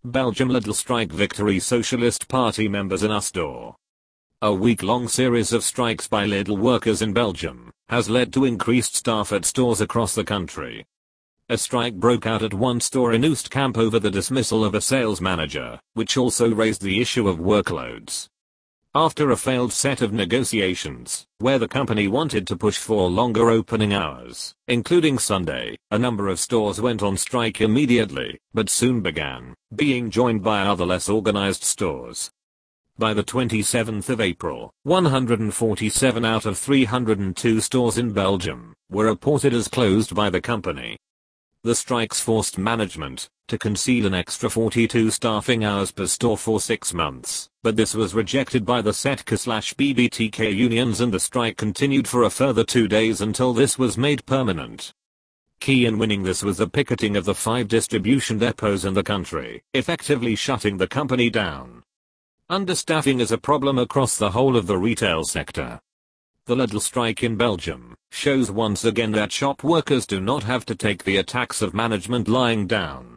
Belgium Lidl strike victory Socialist Party members in Astor. A week-long series of strikes by Lidl workers in Belgium has led to increased staff at stores across the country. A strike broke out at one store in Oostkamp over the dismissal of a sales manager, which also raised the issue of workloads. After a failed set of negotiations, where the company wanted to push for longer opening hours, including Sunday, a number of stores went on strike immediately, but soon began being joined by other less organized stores. By the 27th of April, 147 out of 302 stores in Belgium were reported as closed by the company. The strikes forced management to concede an extra 42 staffing hours per store for 6 months, but this was rejected by the SETCA/BBTK unions and the strike continued for a further 2 days until this was made permanent. Key in winning this was the picketing of the 5 distribution depots in the country, effectively shutting the company down. Understaffing is a problem across the whole of the retail sector. The Lidl strike in Belgium shows once again that shop workers do not have to take the attacks of management lying down.